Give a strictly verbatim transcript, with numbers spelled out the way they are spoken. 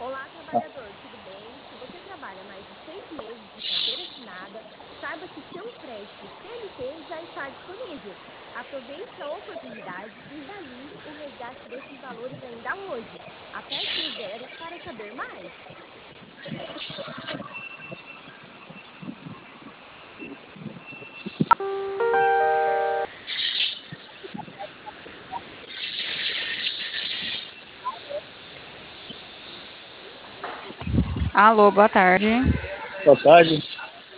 Olá, trabalhador, tudo bem? Se você trabalha mais de seis meses de carteira assinada, saiba que seu empréstimo C L T já está disponível. Aproveite a oportunidade e realize o resgate desses valores ainda hoje. Aperte o zero para saber mais. Alô, boa tarde. Boa tarde.